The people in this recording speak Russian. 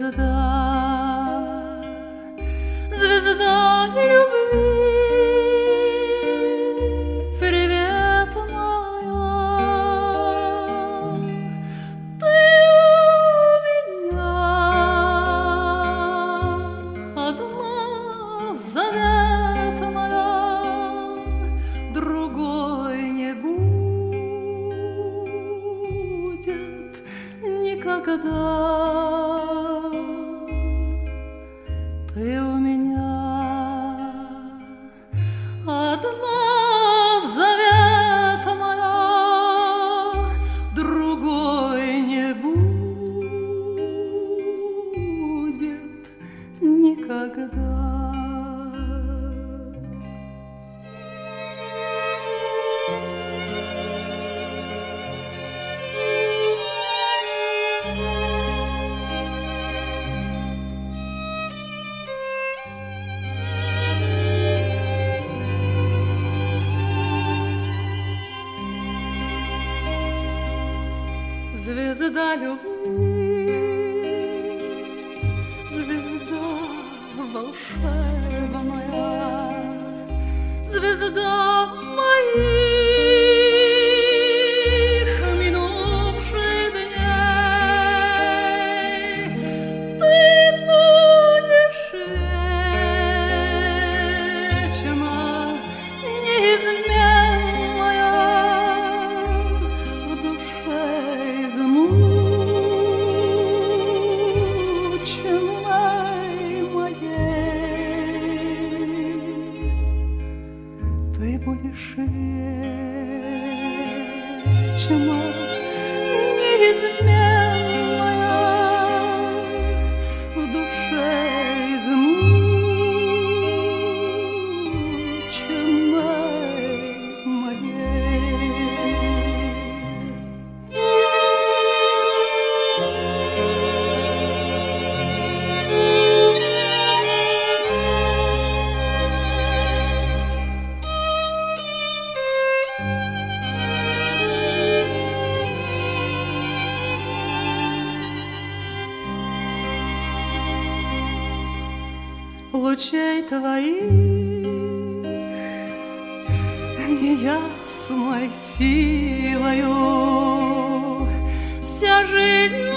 звезда любви, привет моя. Ты у меня одна, завет моя, другой не будет никогда. Ты у меня одна, завет моя, другой не будет никогда. Звезда любви, звезда волшебная, звезда моих минувших дней. Ты будешь вечно неизменная в душе измученной моей. Ты будешь вечно неизменная в душе измученной моей. Лучей твоих неясной силою вся жизнь